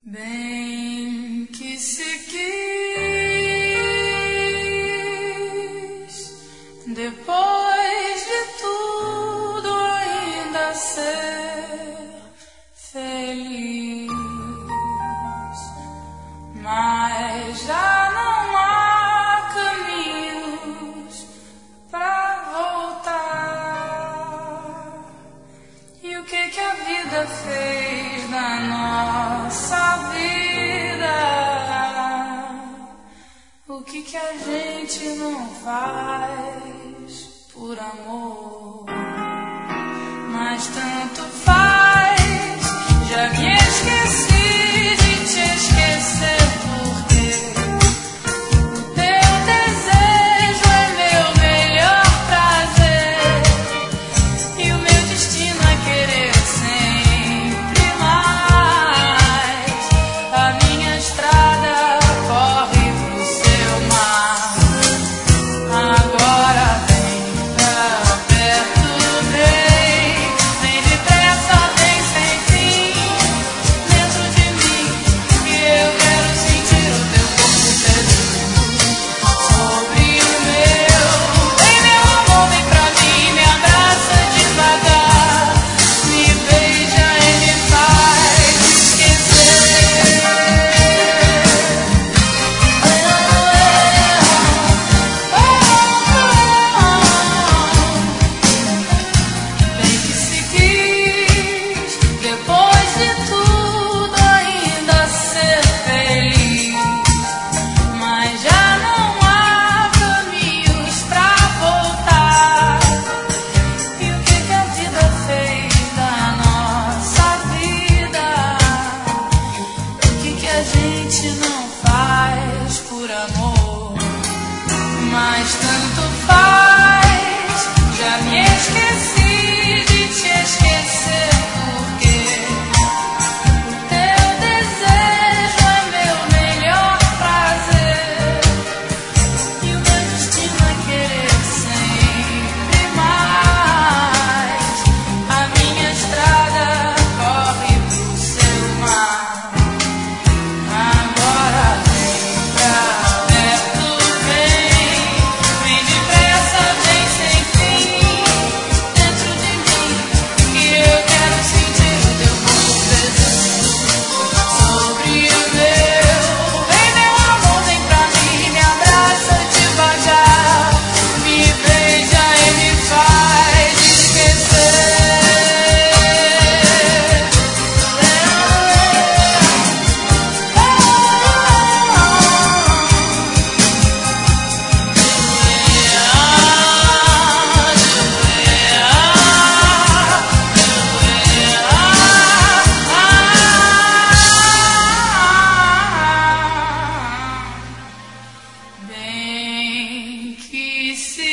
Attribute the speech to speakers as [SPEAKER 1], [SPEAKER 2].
[SPEAKER 1] Bem que se quis, depois de tudo ainda ser feliz, mas já não há caminhos pra voltar. E o que a vida fez na nossa vida? O que a gente não faz por amor? Mas tanto faz, já me esqueci de te esquecer, porque o teu desejo é meu melhor prazer, e o meu destino é querer sempre mais. A minha estrada corre pro seu mar. Agora vem pra perto, vem depressa, vem sem fim, dentro de mim, que eu quero sentir o teu corpo pesando sobre o meu. Vem, meu amor, vem pra mim, me abraça devagar, me beija e me faz esquecer. Bem que se quis, depois de tudo ainda ser feliz, mas já não há caminhos pra voltar. E o que a vida fez da nossa vida? O que a gente não faz por amor? Mas tanto faz, já me esqueci de te esquecer, porque o teu desejo é meu melhor prazer, e o meu destino é querer sempre mais. A minha estrada corre pro seu mar. Agora vem pra perto, vem depressa, vem sem fim, dentro de mim, que eu quero sentir o teu corpo pesando sobre o meu. Vem, meu amor, vem pra mim, me abraça devagar, me beija e me faz esquecer. Bem que se